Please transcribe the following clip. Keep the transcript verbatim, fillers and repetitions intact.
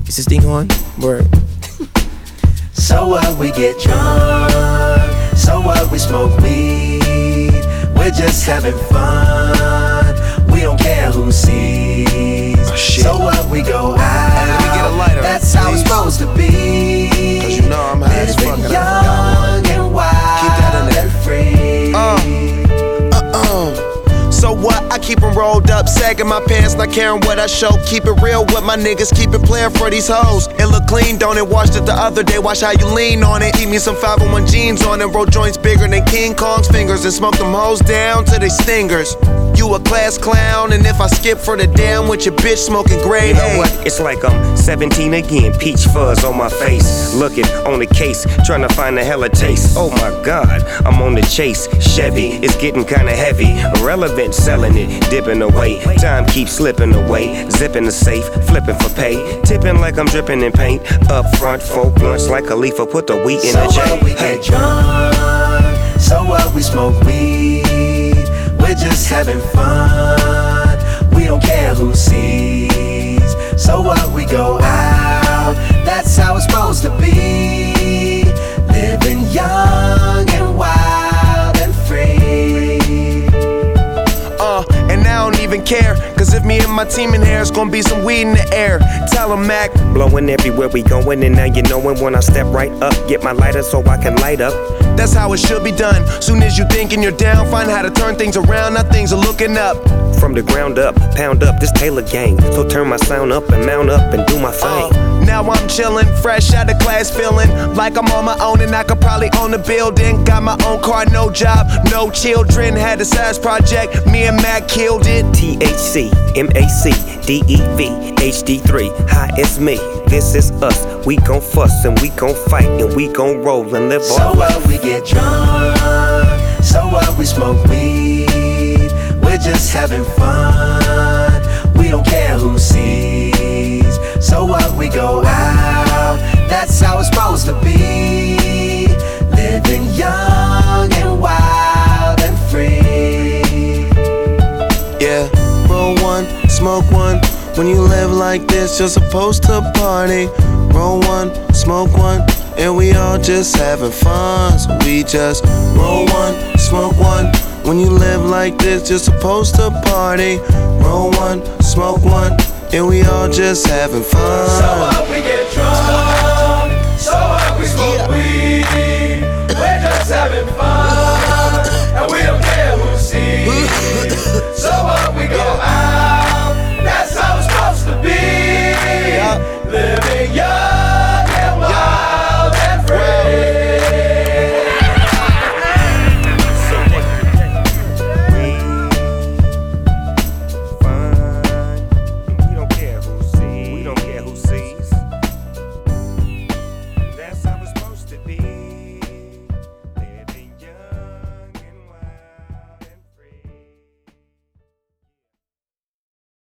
Is this thing on? Word. So what, we get drunk. So what, we smoke weed. We're just having fun. We don't care who sees. Oh, shit. So what, we go out. Hey, let me get a lighter, that's how it's please. supposed to be. Cause you know I'm high as fuck and I Living forgot one. young and wild. Keep that in there. And free. Uh, uh-uh. So what? I keep them rolled up, sagging my pants, not caring what I show. Keep it real with my niggas, keep it playing for these hoes. It look clean, don't it? Washed it the other day, watch how you lean on it. Keep me some five oh one jeans on it, roll joints bigger than King Kong's fingers, and smoke them hoes down to they stingers. You a class clown, and if I skip for the damn with your bitch smoking grade You know A. what? It's like I'm seventeen again, peach fuzz on my face. Looking on the case, trying to find a hella taste. Oh my god, I'm on the chase. Chevy, it's getting kinda heavy. Irrelevant, selling it, dipping away. Time keeps slipping away. Zipping the safe, flipping for pay. Tipping like I'm dripping in paint. Up front, four blunts like Khalifa, put the wheat in so the J. what, we Hey. get drunk. So what, we smoke weed. We're just having fun. We don't care who sees. So what, we go out. That's how it's supposed to be. Living young and wild and free. Uh, and I don't even care, cause if me and my team in here, it's gonna be some weed in the air. Tell 'em, Mac. Blowing everywhere we going, and now you knowin' when I step right up. Get my lighter so I can light up. That's how it should be done. Soon as you thinking you're down, find how to turn things around. Now things are looking up. From the ground up, pound up this Taylor gang. So turn my sound up and mount up and do my thing. Uh, now I'm chillin', fresh out of class, feeling like I'm on my own and I could probably own a building. Got my own car, no job, no children. Had a size project, me and Mac killed it. T H C, M A C, D E V, H D three. Hi, it's me. This is us. We gon' fuss and we gon' fight and we gon' roll and live So our life. what, we get drunk. So what, we smoke weed. We're just having fun. We don't care who sees. So what, we go out. That's how it's supposed to be. Living young and wild and free. Yeah, roll one, smoke one. When you live like this, you're supposed to party. Roll one, smoke one, and we all just having fun. So we just roll one, smoke one. When you live like this, you're supposed to party. Roll one, smoke one, and we all just having fun. So what, we get drunk.